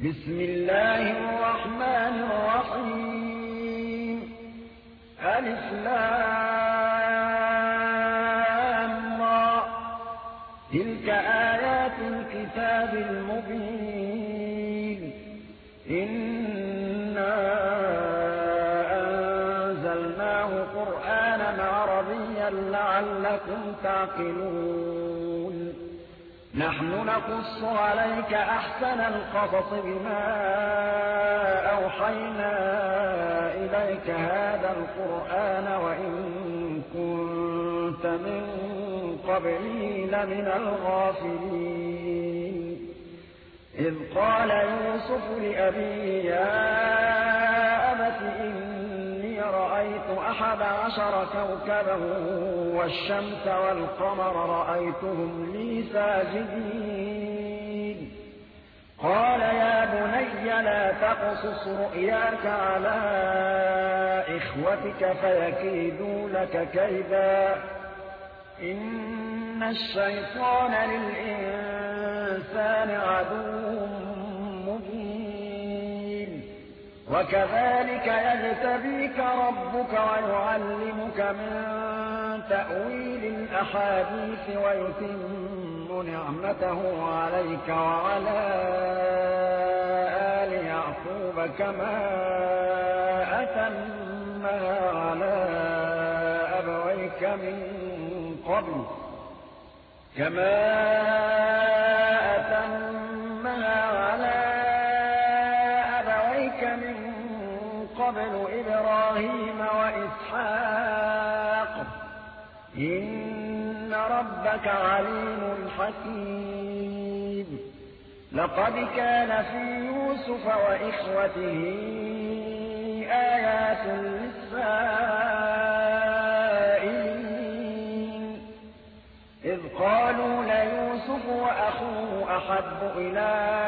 بسم الله الرحمن الرحيم. ألف لام را. تلك آيات الكتاب المبين. إنا أنزلناه قرآنا عربيا لعلكم تعقلون. نحن نقص عليك أحسن القصص بما أوحينا إليك هذا القرآن وإن كنت من قبله لمن الغافلين. إذ قال يوسف لأبيه يا أبت إني رأيت 11 كوكبا والشمس والقمر رأيتهم لي ساجدين. قال يا بني لا تقصص رؤياك على إخوتك فيكيدوا لك كيدا إن الشيطان للإنسان عدو مبين. وكذلك يجتبيك ربك ويعلمك من تأويل الأحاديث ويتم نعمته عليك وعلى آل يعقوب كما أتمها على أبويك من قبل إبراهيم وإسحاق إن ربك عليم حكيم. لقد كان في يوسف وإخوته آيات للسائلين إذ قالوا ليوسف وأخوه أحب إلى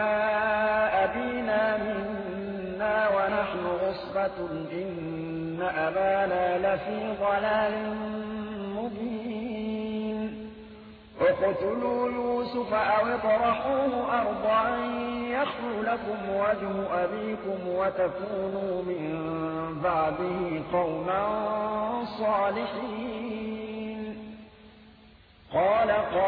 أبينا منا ونحن عصبة إن أبانا لفي ضلال مبين. اقتلوا يوسف أو اطرحوه أرضا يخل لكم وجه أبيكم وتكونوا من بعده قوما صالحين. قال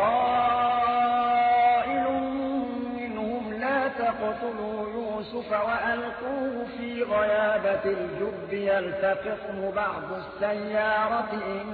قائل منهم لا تقتلوا يوسف وألقوه في غيابة الجب يلتقطه بعض السيارة إن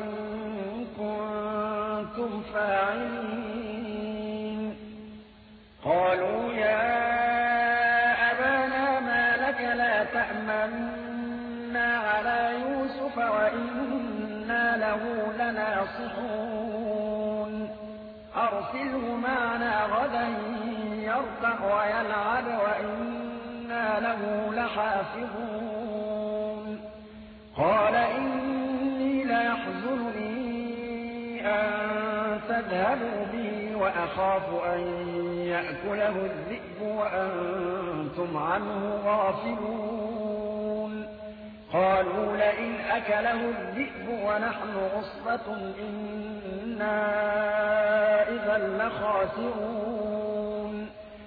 كنتم فاعلين. قالوا يا أبانا ما لك لا تأمنا على يوسف وإنا له لناصحون. أرسله معنا غدا يرتع ويلعب وإنا له لحافظون. قال إني ليحزنني أن تذهبوا به وأخاف أن يأكله الذئب وأنتم عنه غافلون. قالوا لئن أكله الذئب ونحن عصبة إنا إذا لخاسرون.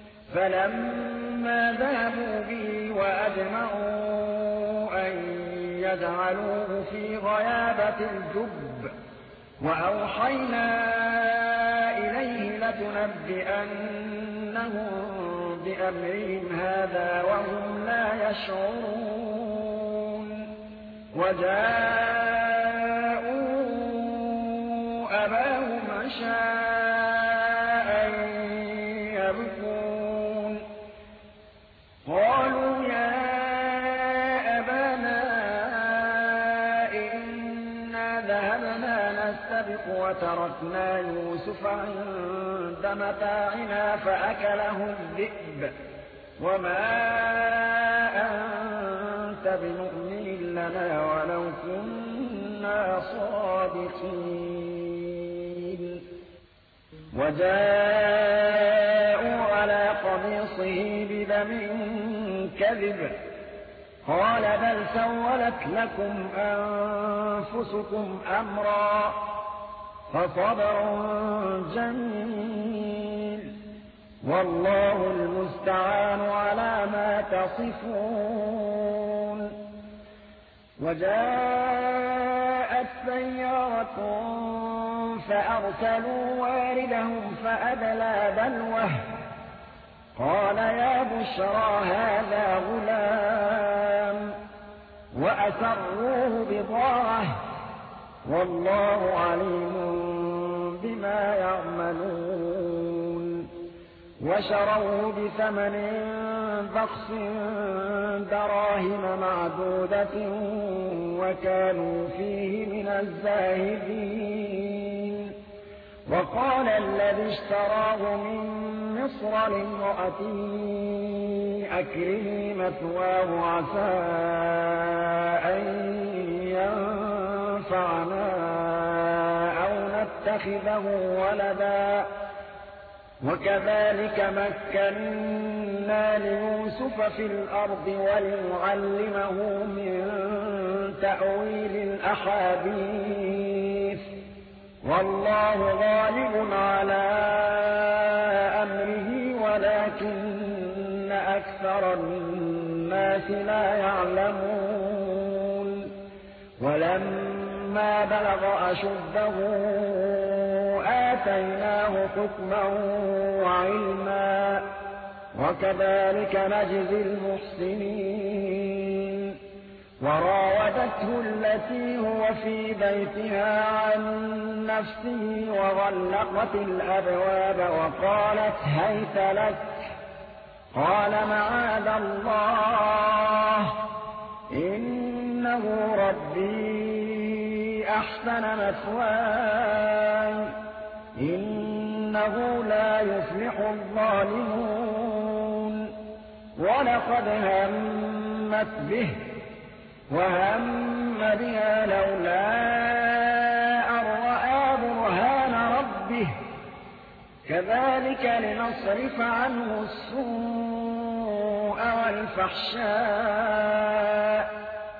فلما ذهبوا به وأجمعوا أن يجعلوه في غيابة الجب وأوحينا إليه لتنبئنهم بأمرهم هذا وهم لا يشعرون. وجاءوا أباهم عشاء يبكون. قالوا يا أبانا إنا ذهبنا نستبق وتركنا يوسف عند متاعنا فأكله الذئب وما أنت بمؤمن لنا ولو كنا صادقين. وجاءوا على قميصه بدم كذب قال بل سولت لكم أنفسكم أمرا فصبر جميل والله المستعان على ما تصفون وجاءت سيارة فأرسلوا واردهم فأدلى دلوه قال يا بشرى هذا غلام وأسروه بضاعة والله عليم بما يعملون وشروه بثمن بخس دراهم معدودة وكانوا فيه من الزاهدين وقال الذي اشتراه من مصر لامرأته أكرمي مثواه عسى أن ينفعنا أو نتخذه ولدا وكذلك مكنا ليوسف في الأرض ولنعلمه من تأويل الأحاديث والله غالب على أمره ولكن أكثر الناس لا يعلمون ولما بلغ أشده آتيناه حكما وعلما وكذلك نجزي المحسنين وراودته التي هو في بيتها عن نفسه وغلقت الأبواب وقالت هيت لك قال معاذ الله إنه ربي أحسن مثواي إنه لا يفلح الظالمون ولقد همت به وهم بها لولا أن رأى برهان ربه كذلك لنصرف عنه السوء والفحشاء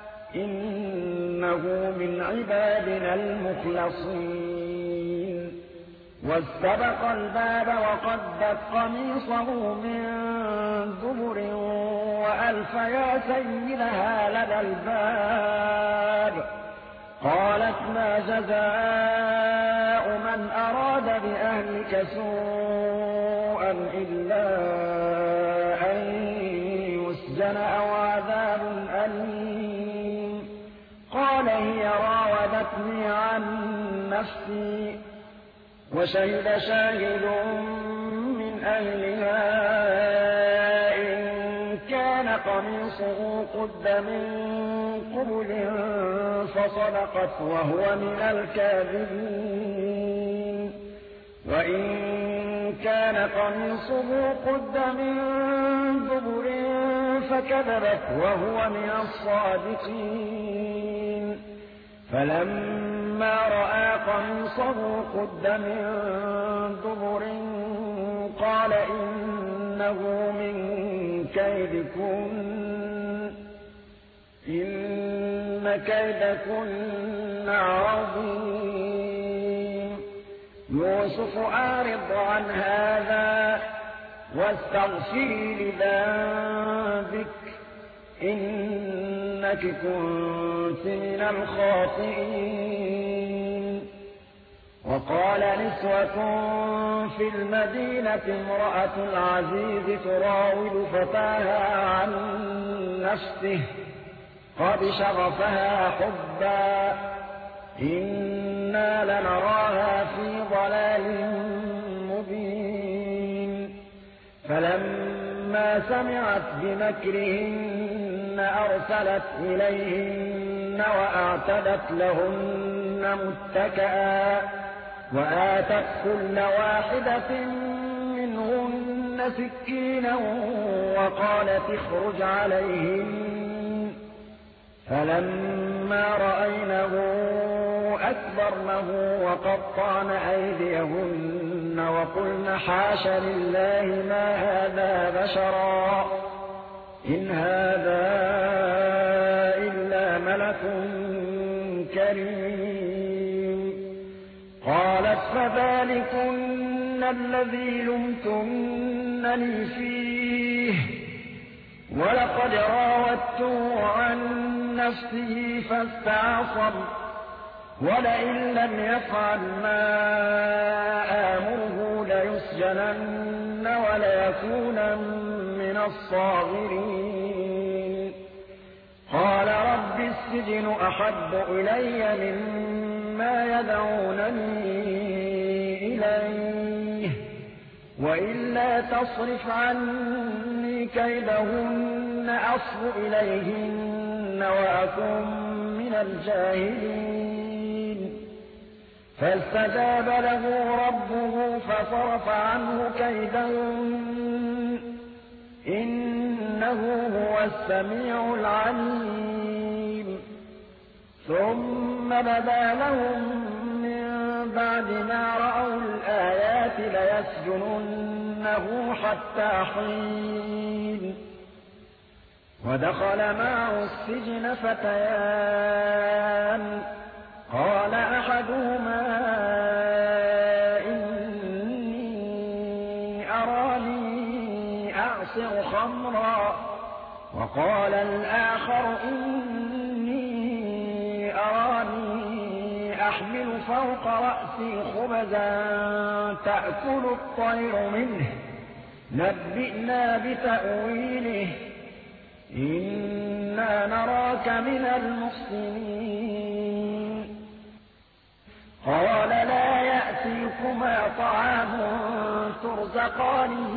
إنه من عبادنا المخلصين واستبق الباب وقدت قميصه من دبر وألف يا سيدها لدى الباب قالت ما جزاء من أراد بأهلك سوءا إلا أن يسجن أو عذاب أليم قال هي راودتني عن نفسي وشهد شاهد من أهلها إن كان قميصه قد من قبل فصدقت وهو من الكاذبين وإن كان قميصه قد من دبر فكذبت وهو من الصادقين فلما رأى قميصه قد من دبر قال إنه من كيدكن إن كيدكن عظيم يوسف أعرض عن هذا واستغفري لذنبك إنك كنت من الخاطئين وقال نسوة في المدينة امرأة العزيز تراود فتاها عن نفسه قد شغفها حبا إنا لنراها في ضلال مبين فلما سمعت بمكرهن أرسلت إليهن وأعتدت لهن متكئا وآتت كل واحدة منهن سكينا وقالت اخرج عليهن فلما رأينه أكبرنه وقطعن أيديهن وقلن حاش لله ما هذا بشرا إن هذا إلا ملك كريم قالت فذلكن الذي لمتنني فيه فراودته عن نفسه فاستعصم ولئن لم يفعل ما آمره ليسجنن وليكونن من الصاغرين قال رب السجن أحب إلي مما يدعونني إليه وإلا تصرف عني كيدهن أصب إليهن وأكن من الجاهلين فاستجاب له ربه فصرف عنه كيدهن إنه هو السميع العليم ثم بدا لهم من بعد ما رأوا الآيات ليسجننه حتى حين ودخل معه السجن فتيان قال أحدهما إني أراني أعصر خمرا وقال الآخر إني أراني أحمل فوق رأسي خبزا تأكل الطير منه نبئنا بتأويله إنا نراك من المحسنين قال لا يأتيكما طعام ترزقانه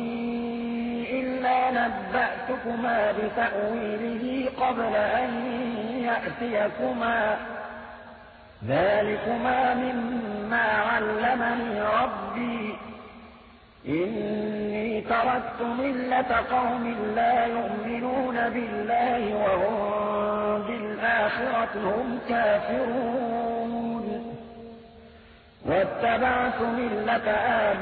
إلا نبأتكما بتأويله قبل أن يأتيكما ذلكما مما علمني ربي إني تركت ملة قوم لا يؤمنون بالله وهم بالآخرة هم كافرون واتبعت ملة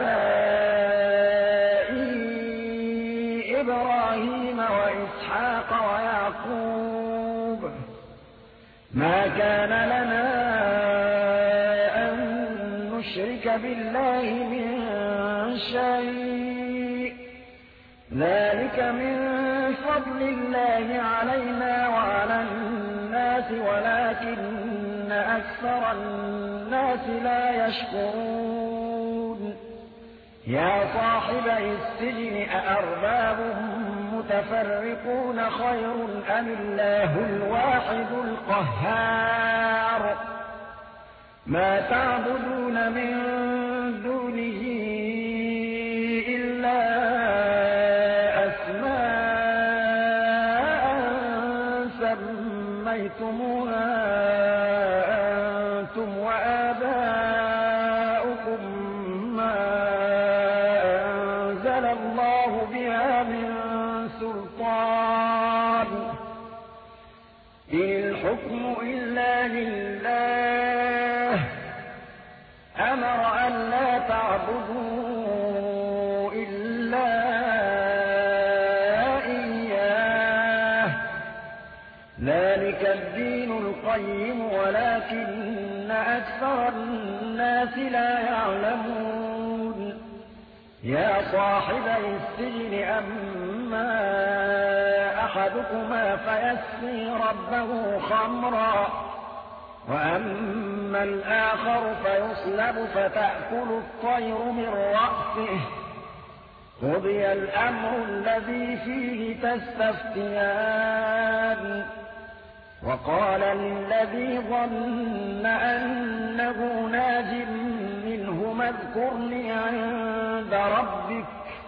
آبائي إبراهيم وإسحاق ويعقوب ما كان لنا أن نشرك بالله من شيء ذلك من فضل الله علينا وعلى الناس ولكن أكثر الناس لا يشكرون يا صاحبي السجن أأرباب متفرقون خير أم الله الواحد القهار ما تعبدون من دونه إلا أسماء سميتموها أنتم وآباؤكم ما أنزل الله بها من سلطان إن الحكم إلا لله أمر أن لا تعبدوا إلا إياه ذلك الدين القيم ولكن أكثر الناس لا يعلمون يا صاحبي السجن أما أحدكما فيسقي ربه خمرا وأما الآخر فيصلب فتأكل الطير من رأسه قضي الأمر الذي فيه تستفتيان وقال للذي ظن أنه ناج منهما اذكرني عند ربك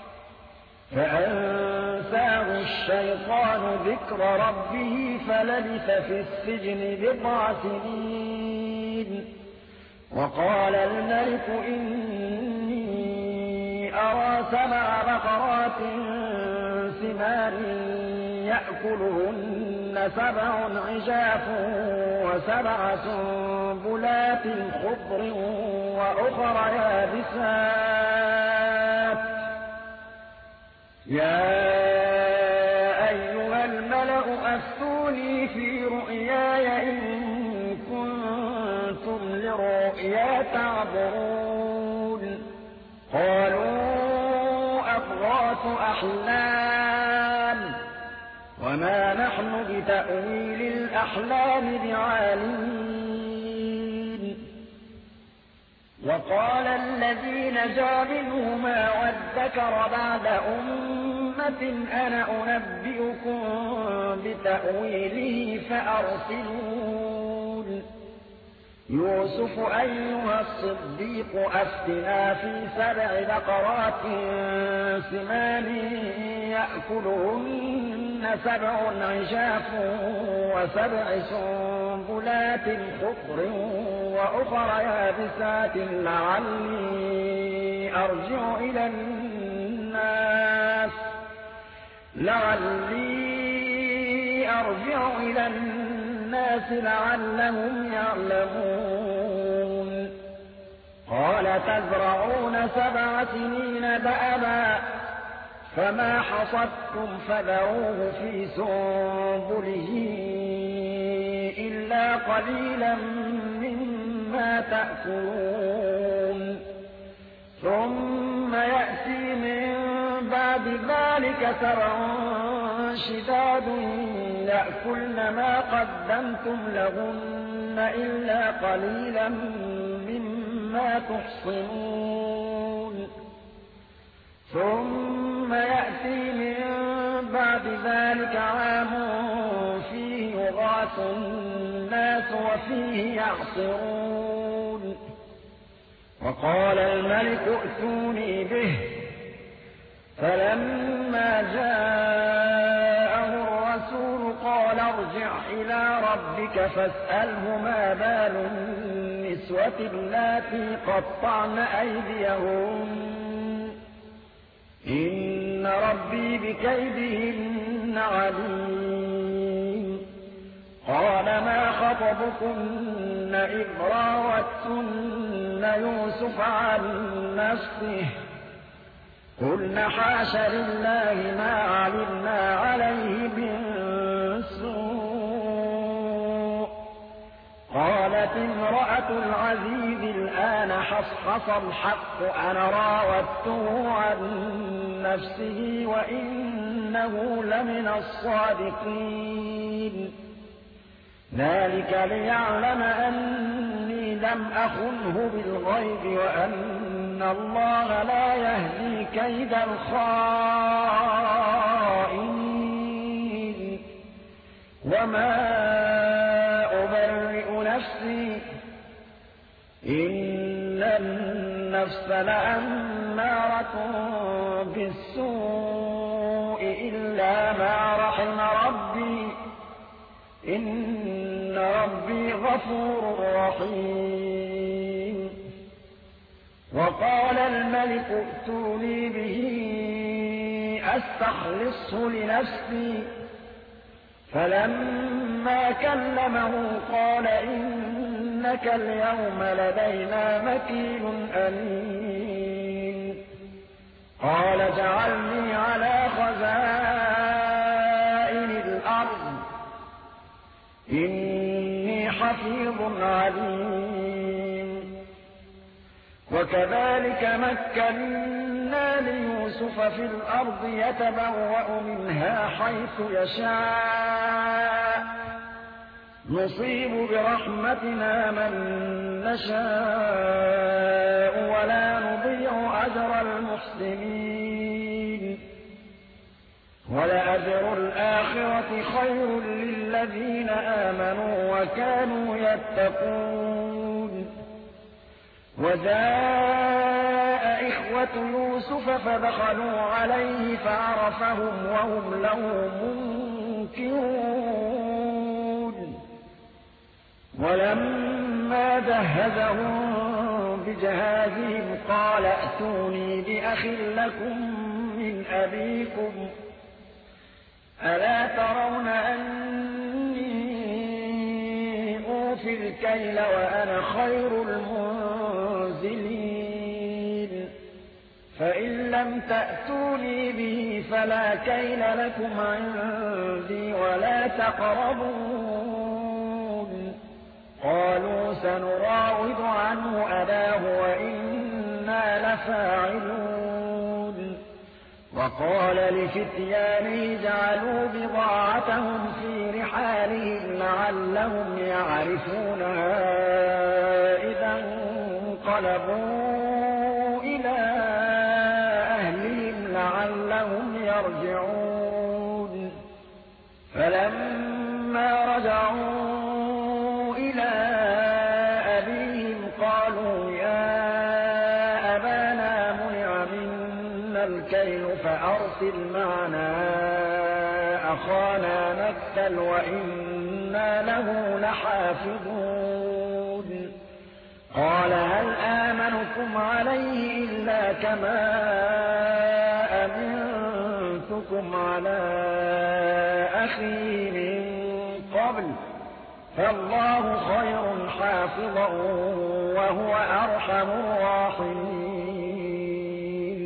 فأنساه الشيطان ذكر ربه فلبث في السجن بضع سنين وقال الملك إني أرى 7 بقرات سمان يأكلهن 7 عجاف و7 سنبلات خضر وأخر يابسات يا أيها الملأ أفتوني في رؤياي إن كنتم للرؤيا تعبرون قالوا أضغاث أحلام وما نحن بتأويل الأحلام بعالمين. وقال الذي نجا منهما وادكر بعد أمة أنا أنبئكم بتأويله فأرسلون. يوسف أيها الصديق أفتنا في 7 بقرات سمان يأكلهن 7 عجاف و7 سنبلات خضر وأخر يابسات لعلي أرجع إلى الناس لعلهم يعلمون. قال تزرعون 7 سنين دأبا فما حصدتم فذروه في سنبله إلا قليلا مما تأكلون. ثم يأتي من بعد ذلك 7 شداد يأكلن ما قدمتم لهن إلا قليلا مما تحصنون. ثم يأتي من بعد ذلك عام فيه يغاث الناس وفيه يعصرون. وقال الملك ائتوني به. فلما جاءه الرسول قال ارجع إلى ربك فاسأله ما بال النسوة اللاتي قطعن أيديهن إن ربي بكيدهن عليم. قال ما خطبكن إذ راوتن يوسف عن نفسه قلن حاش لله ما علمنا عليه من سوء. قالت امرأة العزيز الآن حصحص الحق أنا راودته عن نفسه وإنه لمن الصادقين. ذلك ليعلم أني لم أخنه بالغيب وأن الله لا يهدي كيد الخائنين. وما أبرئ نفسي إن النفس لأمارة بالسوء إلا ما رحم ربي إن ربي غفور رحيم. وقال الملك ائتوني به أستخلصه لنفسي. فلما كلمه قال إنك اليوم لدينا مكين أمين. قال اجعلني على خزائن الأرض إني حفيظ عليم. وكذلك مكنا ليوسف في الأرض يتبوأ منها حيث يشاء نصيب برحمتنا من نشاء ولا نضيع أجر المحسنين. ولأجر الآخرة خير للذين آمنوا وكانوا يتقون. وجاء إخوة يوسف فدخلوا عليه فعرفهم وهم له منكرون. ولما جهزهم بجهازهم قال ائتوني بأخ لكم من أبيكم ألا ترون أني أوفي الكيل وأنا خير المنزلين. فإن لم تأتوني به فلا كيل لكم عندي ولا تقربون. قالوا سنراود عنه أباه وإنا لفاعلون. وقال لفتيانه اجعلوا بضاعتهم بضاعتهم في رحالهم لعلهم يعرفونها إذا انقلبوا إلى أهلهم لعلهم يرجعون فلما رجعوا إلى أبيهم قالوا يا أبانا منع منا الكيل فأرسل معنا أخانا نكتل وإنا له لحافظون قال هل آمنكم عليه إلا كما أمنتكم على أخيه من قبل فالله خير حافظا وهو أرحم الراحمين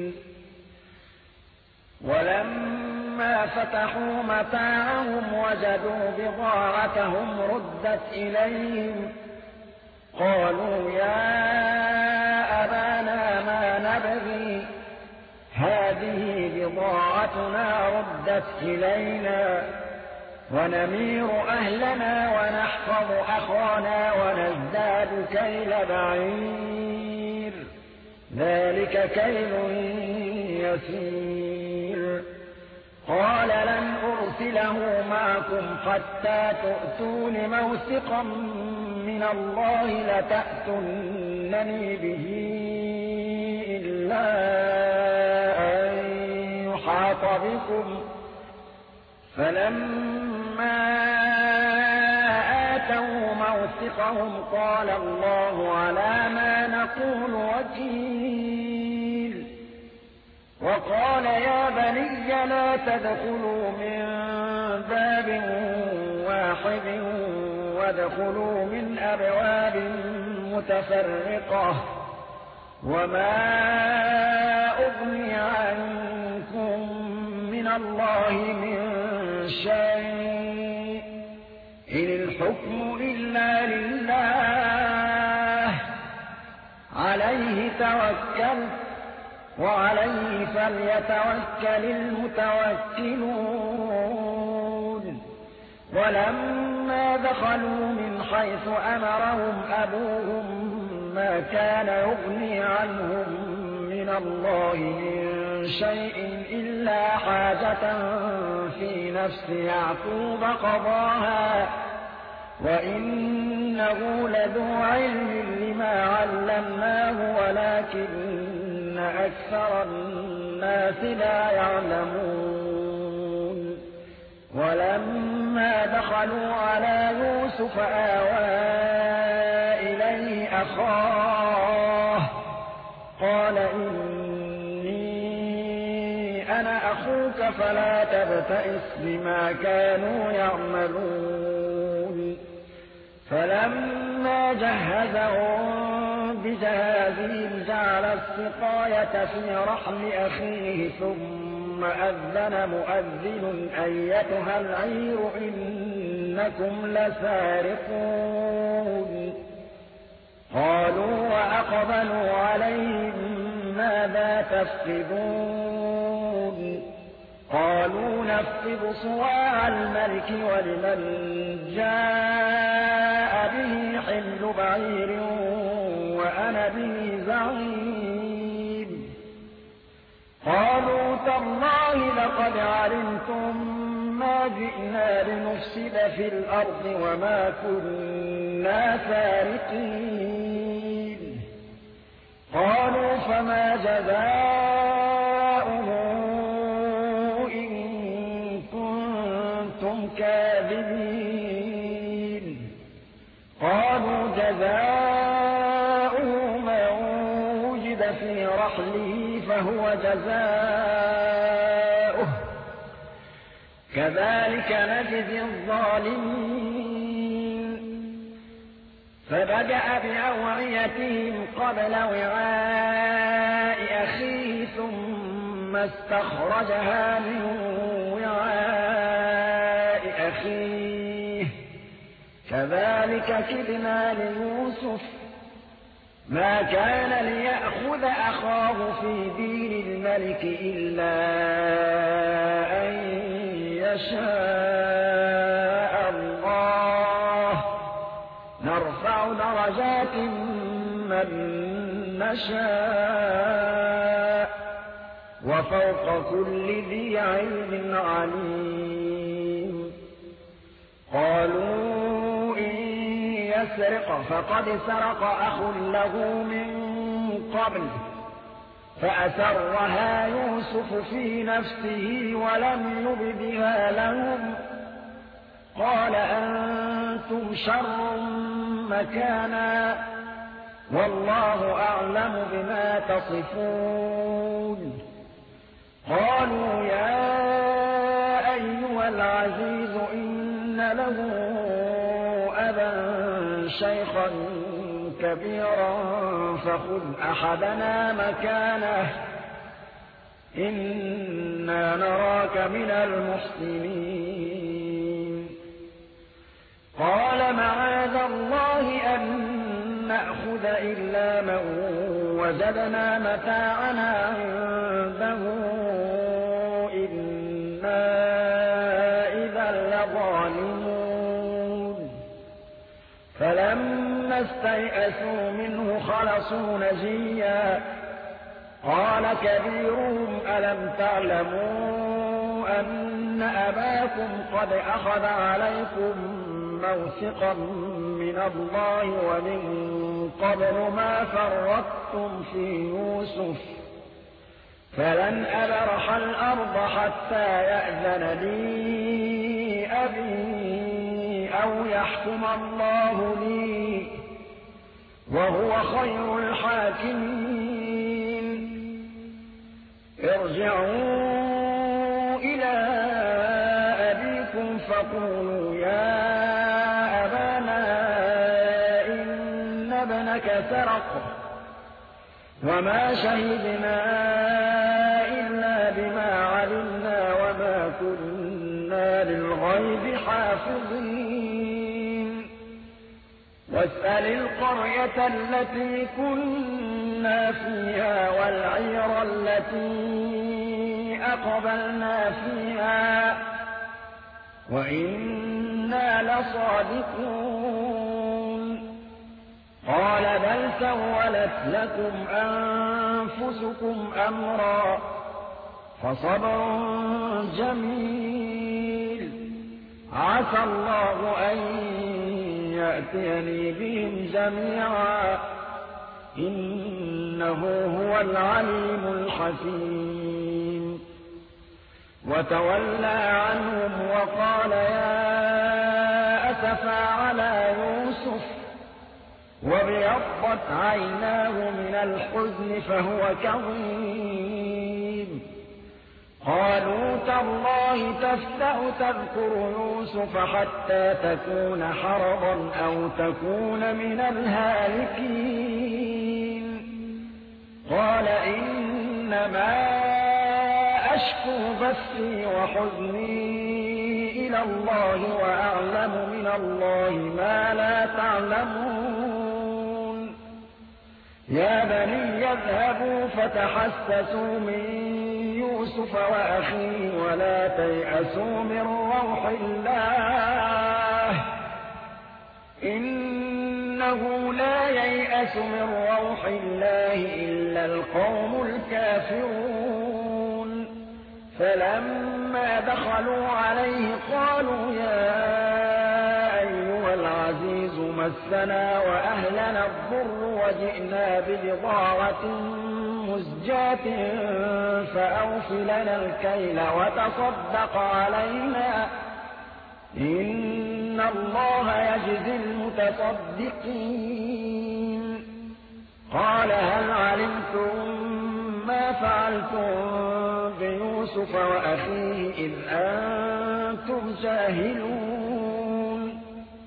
ولما فتحوا متاعهم وجدوا بضاعتهم ردت إليهم قالوا يا أبانا ما نبغي هذه بضاعتنا ردت إلينا ونمير أهلنا ونحفظ أخانا ونزداد كيل بعير ذلك كيل يسير قال لن أرسله معكم حتى تؤتون موثقا من الله لتأتونني به إلا أن يحاط بكم فلما آتوا موثقهم قال الله على ما نقول وكيل وقال يا بني لا تدخلوا من باب واحد وادخلوا من أبواب متفرقة وما أغني عنكم من الله من شيء إن الحكم إلا لله عليه توكلت وعليه فليتوكل المتوكلون ولما دخلوا من حيث أمرهم أبوهم ما كان يغني عنهم من الله من شيء إلا حاجة في نفس يعقوب قضاها وإنه لذو علم لما علمناه ولكن أكثر الناس لا يعلمون ولما دخلوا على يوسف آوى إليه أخاه قال إني أنا أخوك فلا تبتئس بما كانوا يعملون فلما جهزهم بجهازهم جعل السقاية في رحل أخيه ثم أذن مؤذن أيتها العير إنكم لسارقون قالوا وأقبلوا عليهم ماذا تفقدون قالوا نفقد صواع الملك ولمن جاء به حمل بعير وأنا به زعيم قالوا تالله لقد علمتم ما جئنا لنفسد في الأرض وما كنا سارقين قالوا فما جزاؤه إن كنتم كاذبين قالوا جزاؤه من وجد في رحله فهو جزاؤه كذلك نجزي الظالمين فبدأ بأوعيتهم قبل وعاء أخيه ثم استخرجها من وعاء أخيه كذلك كدنا ليوسف ما كان ليأخذ أخاه في دين الملك إلا أن يشاء من نشاء وفوق كل ذي علم عليم قالوا إن يسرق فقد سرق أخ له من قبل فأسرها يوسف في نفسه ولم يبدها لهم قال أنتم شر مكانا والله أعلم بما تصفون قالوا يا أيها العزيز إن له أبا شيخا كبيرا فخذ أحدنا مكانه إنا نراك من المحسنين قال معاذ الله أن نأخذ إلا من وجدنا متاعنا عنده إنا إذا لظالمون فلما استيئسوا منه خلصوا نجيا قال كبيرهم ألم تعلموا أن أباكم قد أخذ عليكم موثقا من الله ومن قبل ما فرطتم في يوسف فلن أبرح الأرض حتى يأذن لي أبي أو يحكم الله لي وهو خير الحاكمين ارجعوا إلى أبيكم فقولوا يا أبانا إن ابنك سرق وما شهدنا إلا بما علمنا وما كنا للغيب حافظين واسأل القرية التي كنا فيها والعير التي أقبلنا فيها وإنا لصادقون قال بل سولت لكم أنفسكم أمرا فصبر جميل عسى الله أن يأتيني بهم جميعا إنه هو العليم الحكيم وتولى عنهم وقال يا أسفى على يوسف وابيضت عيناه من الحزن فهو كظيم قالوا تالله تفتأ تذكر يوسف حتى تكون حرضا أو تكون من الهالكين قال إنما أشكو بثي وحزني إلى الله وأعلم من الله ما لا تعلمون يا بني اذهبوا فتحسسوا من يوسف وأخيه ولا تيأسوا من روح الله إنه لا ييأس من روح الله إلا القوم الكافرون فلما دخلوا عليه قالوا يا أيها العزيز مسنا وأهلنا الضر وجئنا ببضاعة مزجاة فأوف لنا الكيل وتصدق علينا إن الله يجزي المتصدقين قال هل علمتم ما فعلتم بيوسف وأخيه إذ أنتم جاهلون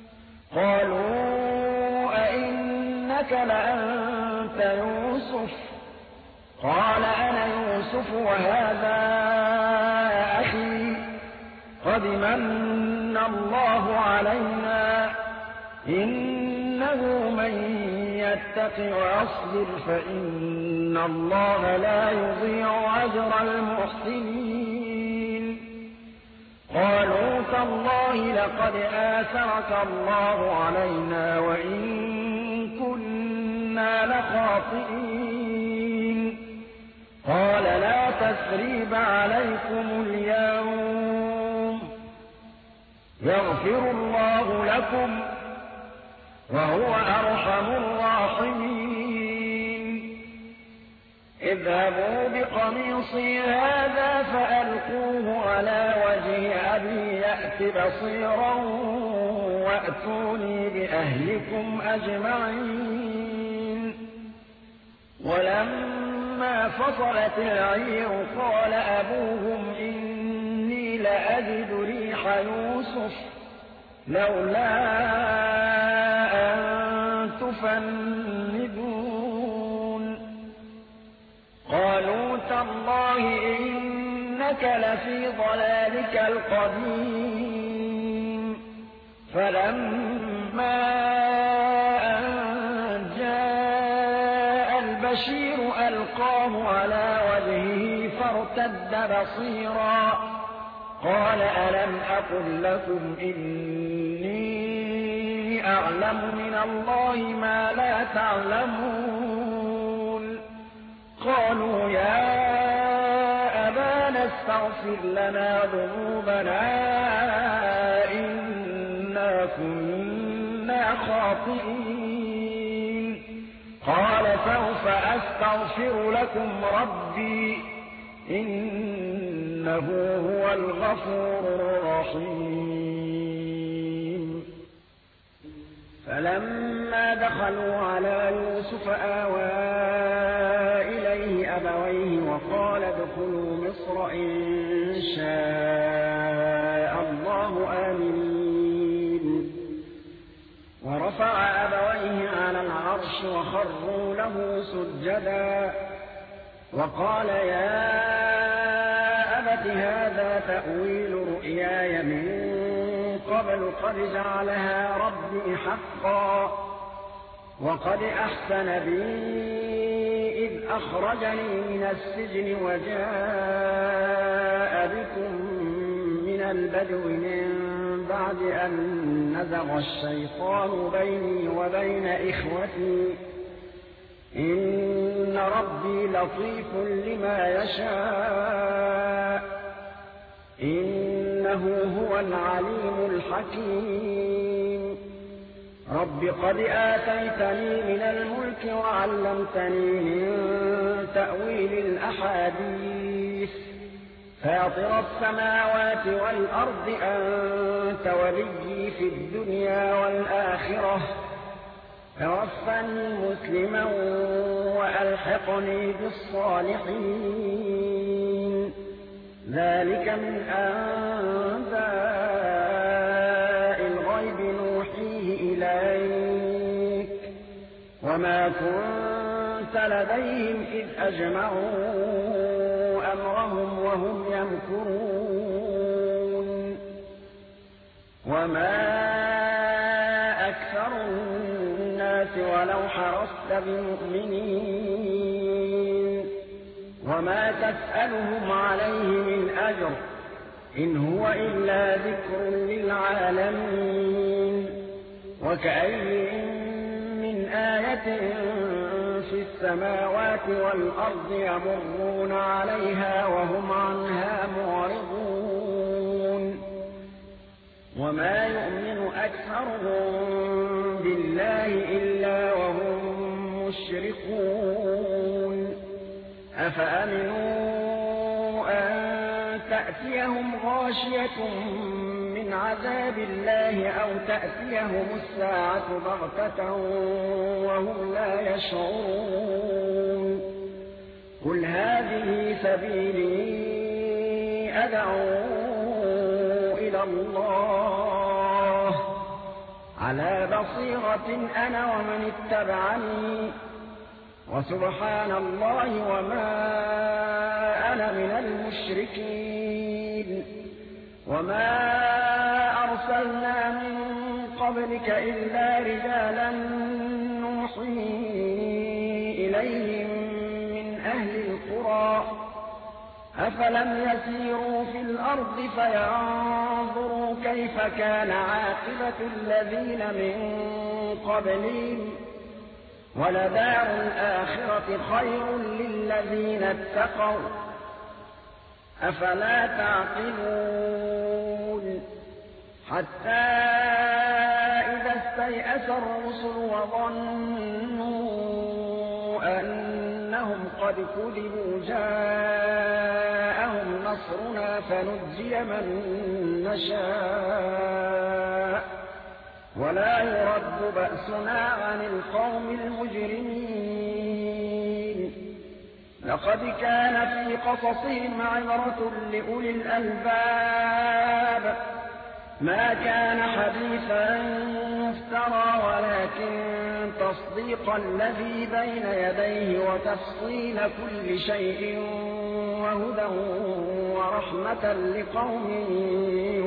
قالوا أئنك لأنت يوسف قال أنا يوسف وهذا أخي قد من الله علينا إنه من يتق ويصبر فإن الله لا يضيع أجر المحسنين قالوا تالله لقد آثرك الله علينا وإن كنا إنا لخاطئين قال لا تثريب عليكم اليوم يغفر الله لكم وهو أرحم الراحمين اذهبوا بقميصي هذا فألقوه على وجه أبي يأت بصيرا وأتوني بأهلكم أجمعين ولما فصلت العير قال أبوهم إني لأجد ريح يوسف لولا أن تفندون قالوا تالله إنك لفي ضلالك القديم فلما أن جاء البشير ألقاه على وجهه فارتد بصيرا قال ألم أقل لكم إني أعلم من الله ما لا تعلمون قالوا يا أبانا استغفر لنا ذنوبنا إنا كنا خاطئين قال سوف أستغفر لكم ربي إنه هو الغفور الرحيم فلما دخلوا على يوسف آوى إليه أبويه وقال ادخلوا مصر إن شاء الله آمنين ورفع أبويه على العرش وخروا له سجدا وقال يا أبت هذا تأويل رؤياي من قبل قد جعلها ربي حقا وقد أحسن بي إذ أخرجني من السجن وجاء بكم من البدو من بعد أن نزغ الشيطان بيني وبين إخوتي إن ربي لطيف لما يشاء إنه هو العليم الحكيم رب قد آتيتني من الملك وعلمتني من تأويل الأحاديث فاطر السماوات والأرض أنت وليي في الدنيا والآخرة توفني مسلما وألحقني بالصالحين ذلك من أنباء الغيب نوحيه إليك وما كنت لديهم إذ أجمعوا أمرهم وهم يمكرون وما أكثر الناس ولو حرصت بمؤمنين وما تسألهم عليه من أجر إن هو إلا ذكر للعالمين وكأي من آية في السماوات والأرض يمرون عليها وهم عنها معرضون وما يؤمن أكثرهم بالله إلا وهم مشركون أفأمنوا أن تأتيهم غاشية من عذاب الله أو تأتيهم الساعة بغتة وهم لا يشعرون قل هذه سبيلي أدعو إلى الله على بصيرة أنا ومن اتبعني وسبحان الله وما أنا من المشركين وما أرسلنا من قبلك إلا رجالا نوحي إليهم من أهل القرى أفلم يسيروا في الأرض فينظروا كيف كان عاقبة الذين من قبلهم وَلَدَارُ الْآخِرَةِ خَيْرٌ لِّلَّذِينَ اتَّقَوْا ۗ أَفَلَا تَعْقِلُونَ حَتَّىٰ إِذَا اسْتَيْأَسَ الرُّسُلُ وَظَنُّوا أَنَّهُمْ قَدْ كُذِبُوا جَاءَهُمْ نَصْرُنَا فَنُجِّيَ مَن نَّشَاءُ وَلَا يُرَدُّ بَأْسُنَا عَنِ الْقَوْمِ الْمُجْرِمِينَ لَقَدْ كَانَ فِي قَصَصِهِمْ عِبْرَةٌ لِّأُولِي الْأَلْبَابِ مَا كَانَ حَدِيثًا يُفْتَرَىٰ وَلَٰكِن تَصْدِيقَ الَّذِي بَيْنَ يَدَيْهِ وَتَفْصِيلَ كُلِّ شَيْءٍ وَهُدًى وَرَحْمَةً لِّقَوْمٍ